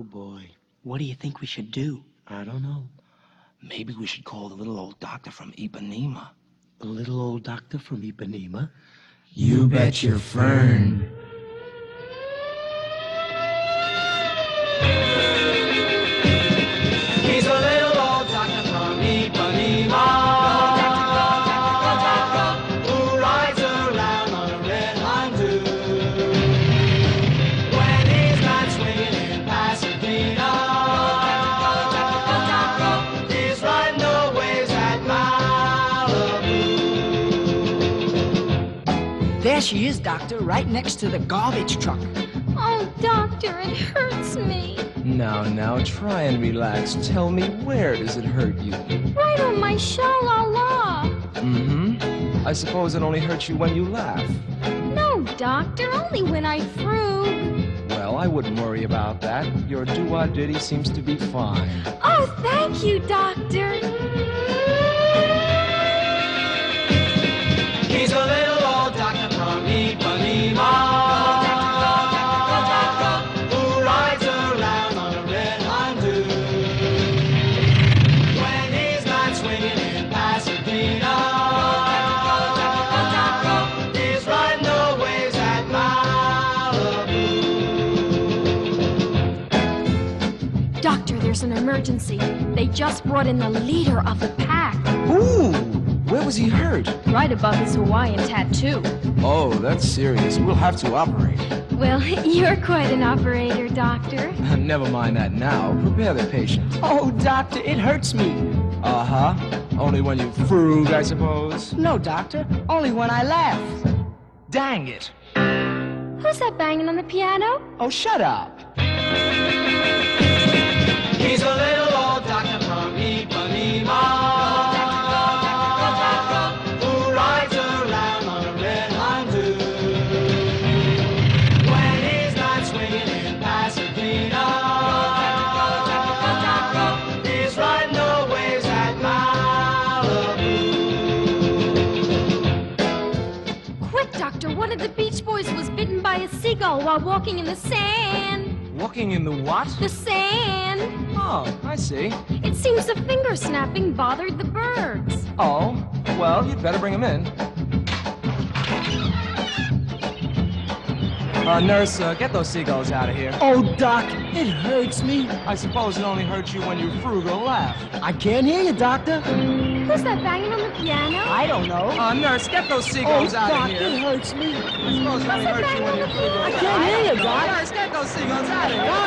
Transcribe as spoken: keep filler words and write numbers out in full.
Oh, boy. What do you think we should do? I don't know. Maybe we should call the little old doctor from Ipanema. The little old doctor from Ipanema? You bet your fern. He's a little old doctor from Ipanema, who rides around on a red Honda. When he's not swinging in Pasadena, he's riding the waves at Malibu. There she is, Doctor, right next to the garbage truck. Oh, Doctor, it hurts me. Now, now, try and relax. Tell me, where does it hurt you? Right on my sha-la-la. Mm-hmm. I suppose it only hurts you when you laugh. No, Doctor, only when I frug. Well, I wouldn't worry about that. Your do-wah-diddy seems to be fine. Oh, thank you, Doctor. He's a little old doctor from Ipanema. There's an emergency. They just brought in the leader of the pack. Ooh! Where was he hurt? Right above his Hawaiian tattoo. Oh, that's serious. We'll have to operate. Well, you're quite an operator, Doctor. Never mind that now. Prepare the patient. Oh, Doctor, it hurts me. Uh-huh. Only when you frug, I suppose. No, Doctor, only when I laugh. Dang it. Who's that banging on the piano? Oh, shut up. He's a little old doctor from Ipanema, who rides around on a red Honda. When he's not swinging in Pasadena, he's riding the waves at Malibu. Quick, Doctor, one of the Beach Boys was bitten by a seagull while walking in the sand. Walking in the what? The sand. Oh, I see. It seems the finger snapping bothered the birds. Oh, well, you'd better bring him in. Uh, nurse, uh, get those seagulls out of here. Oh, Doc, it hurts me. I suppose it only hurts you when you frug or laugh. I can't hear you, Doctor. Who's that banging on the piano? I don't know. Uh, nurse, get those seagulls oh, out Doc, of here. it hurts me. I suppose it only hurts you when you frug or I laugh. can't hear you, Doc. Nurse, get those seagulls out of here.